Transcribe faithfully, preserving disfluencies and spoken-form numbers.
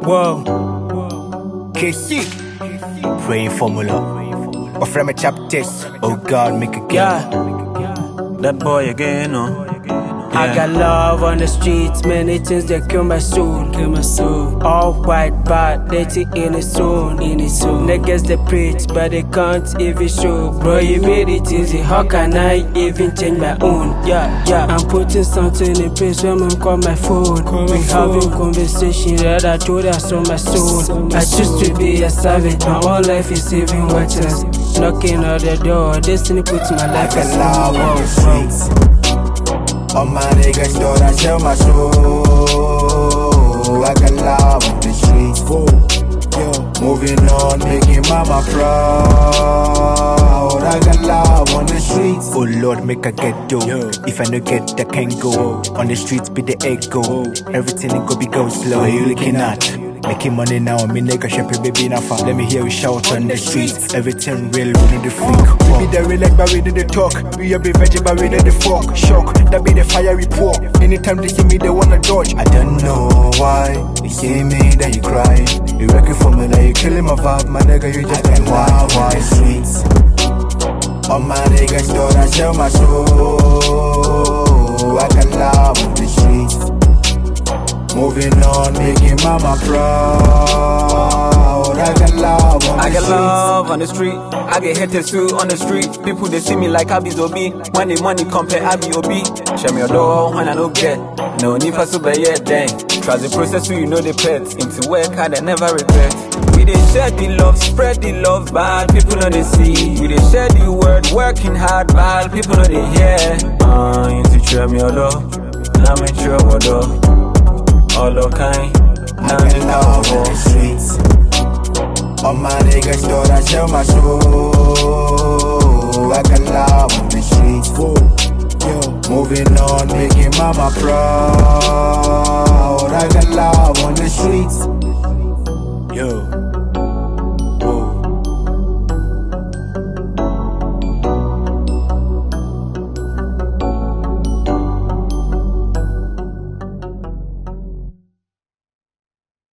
Whoa. K C, praying formula. Offer me chapters. Oh God, make a Yeah, That boy again, no. I got love on the streets, many things that kill my soul, kill my soul. All white, bad, dirty in its soul, in its soul. Niggas they preach, but they can't even show. Bro, you made it easy, how can I even change my own? Yeah, yeah, I'm putting something in place when man call my phone. We having conversation that I told us on my soul. I choose to be a savage, my whole life is even worthless. Knocking on the door, destiny puts my life I got aside. love on the streets. All my niggas thought I sell my soul. I got love on the streets. Moving on, making mama proud. I got love on the streets. Oh Lord, make I get dough. If I no get, I can't go. On the streets, be the echo. Everything it go be go slow. What you looking at? Making money now, me nigga shopping baby now. Let me hear you shout on the streets. Everything real, we need the freak. We be the real like, but we need the talk. We a be veggie, but we need the fuck. Shock, that be the fire report. Anytime they see me, they wanna dodge. I don't know why. You see me, then you cry. You working for me, now you killing my vibe. My nigga, you just got wild, wild streets. All my niggas thought I sell my soul. I got love on the streets. Moving on, making mama proud. I got love on the I got streets. love on the street. I get haters too on the street. People they see me like I be Zobi. When the money compare, I be O B. Show me your door when I don't get. No need for super yet then. Trust the process so you know the pets. Into work hard and never regret. We dey share the love, spread the love, bad people know they see. We dey share the word, working hard, bad people know they hear. Uh, you to show me your love. I'm in sure what though. All the kind, I got love on the streets. All my niggas thought I sell my soul. I got love on the streets. Moving on, making mama proud.